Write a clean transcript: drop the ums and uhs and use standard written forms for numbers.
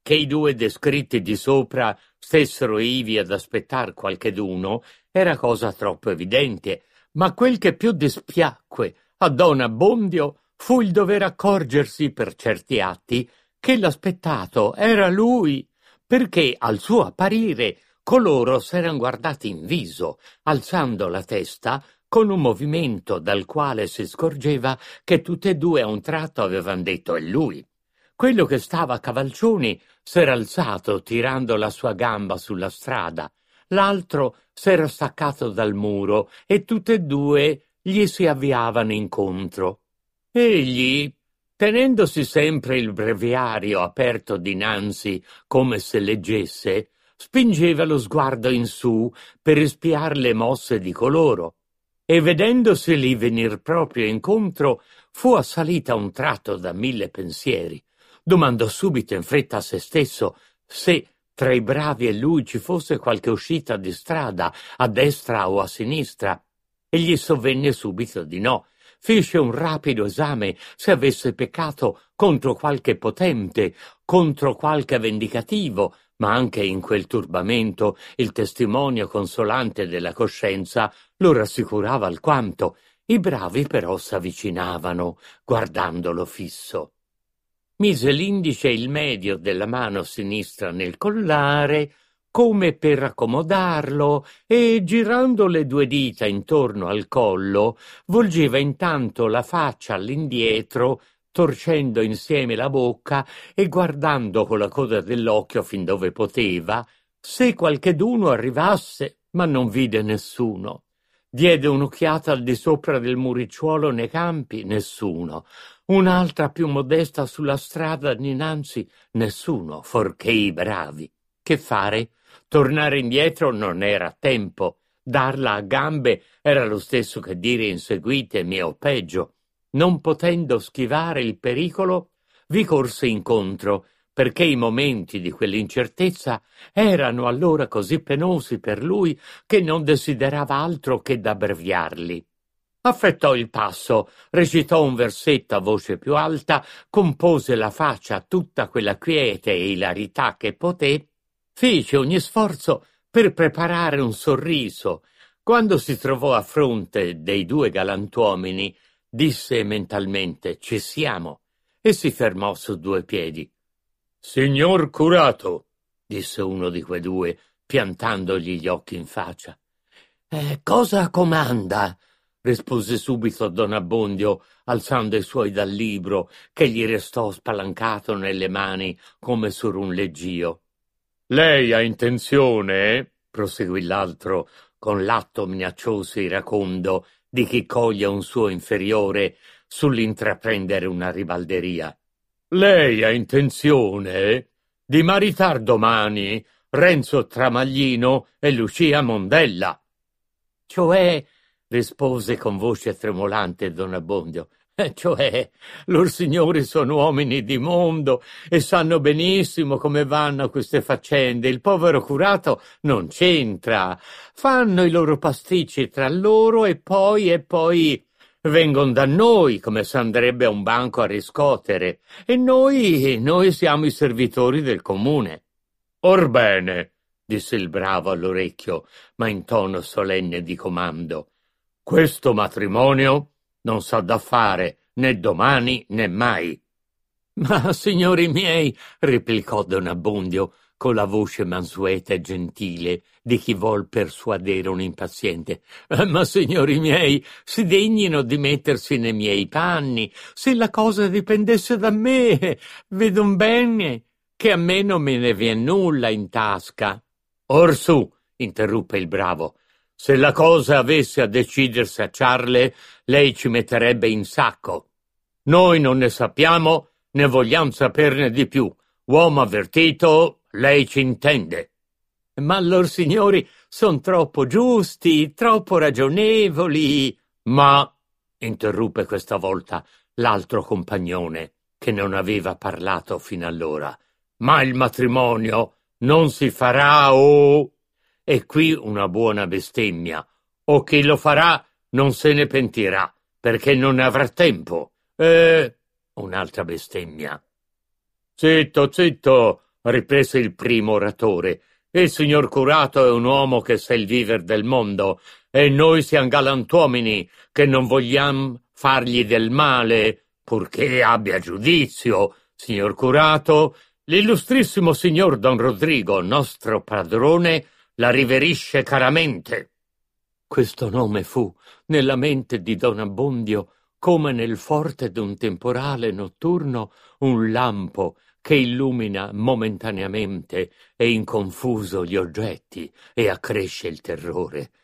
Che i due descritti di sopra stessero ivi ad aspettar qualcheduno era cosa troppo evidente, ma quel che più dispiacque a don Abbondio fu il dover accorgersi per certi atti che l'aspettato era lui, perché al suo apparire coloro s'eran guardati in viso, alzando la testa con un movimento dal quale si scorgeva che tutt'e due a un tratto avevan detto «è lui». Quello che stava a cavalcioni s'era alzato tirando la sua gamba sulla strada, l'altro s'era staccato dal muro e tutt'e due gli si avviavano incontro. Egli, tenendosi sempre il breviario aperto dinanzi come se leggesse, spingeva lo sguardo in su per espiar le mosse di coloro, e vedendoseli venir proprio incontro fu assalita a un tratto da 1000 pensieri. Domandò subito in fretta a se stesso se tra i bravi e lui ci fosse qualche uscita di strada, a destra o a sinistra, e gli sovvenne subito di no. Fece un rapido esame se avesse peccato contro qualche potente, contro qualche vendicativo, ma anche in quel turbamento il testimonio consolante della coscienza lo rassicurava alquanto. I bravi però s'avvicinavano, guardandolo fisso. Mise l'indice e il medio della mano sinistra nel collare, come per accomodarlo, e girando le 2 dita intorno al collo, volgeva intanto la faccia all'indietro, torcendo insieme la bocca e guardando con la coda dell'occhio fin dove poteva, se qualcheduno arrivasse, ma non vide nessuno. Diede un'occhiata al di sopra del muricciuolo nei campi, nessuno. Un'altra più modesta sulla strada dinanzi, nessuno, forché i bravi. Che fare? Tornare indietro non era tempo. Darla a gambe era lo stesso che dire inseguitemi o peggio. Non potendo schivare il pericolo, vi corse incontro, perché i momenti di quell'incertezza erano allora così penosi per lui che non desiderava altro che d'abbreviarli. Affrettò il passo, recitò un versetto a voce più alta, compose la faccia a tutta quella quiete e ilarità che poté, fece ogni sforzo per preparare un sorriso. Quando si trovò a fronte dei 2 galantuomini, disse mentalmente «ci siamo» e si fermò su 2 piedi. «Signor curato», disse uno di quei 2, piantandogli gli occhi in faccia. «Cosa comanda?» rispose subito don Abbondio, alzando i suoi dal libro, che gli restò spalancato nelle mani come sur un leggio. «Lei ha intenzione», proseguì l'altro, con l'atto minaccioso e iracondo di chi coglie un suo inferiore sull'intraprendere una ribalderia. «Lei ha intenzione di maritar domani Renzo Tramaglino e Lucia Mondella?» «Cioè», rispose con voce tremolante don Abbondio, «cioè, lor signori sono uomini di mondo e sanno benissimo come vanno queste faccende. Il povero curato non c'entra. Fanno i loro pasticci tra loro e poi vengon da noi come s'andrebbe a un banco a riscotere. E noi siamo i servitori del comune». «Orbene», disse il bravo all'orecchio, ma in tono solenne di comando, «questo matrimonio non s'ha da fare né domani né mai». «Ma, signori miei», replicò don Abbondio, con la voce mansueta e gentile di chi vuol persuadere un impaziente, «ma, signori miei, si degnino di mettersi nei miei panni. Se la cosa dipendesse da me, vedon bene che a me non me ne vien nulla in tasca». «Orsù», interruppe il bravo, «se la cosa avesse a decidersi a ciarle, lei ci metterebbe in sacco. Noi non ne sappiamo, ne vogliamo saperne di più. Uomo avvertito, lei ci intende». «Ma lor signori son troppo giusti, troppo ragionevoli». «Ma», interruppe questa volta l'altro compagnone, che non aveva parlato fino allora, «ma il matrimonio non si farà o...» E qui una buona bestemmia. «O chi lo farà non se ne pentirà, perché non ne avrà tempo». Un'altra bestemmia. «Zitto, zitto, riprese il primo oratore. Il signor curato è un uomo che sa il viver del mondo, e noi siamo galantuomini che non vogliamo fargli del male, purché abbia giudizio. Signor curato, l'illustrissimo signor Don Rodrigo, nostro padrone, la riverisce caramente. Questo nome fu nella mente di Don Abbondio come nel forte d'un temporale notturno un lampo che illumina momentaneamente e inconfuso gli oggetti e accresce il terrore.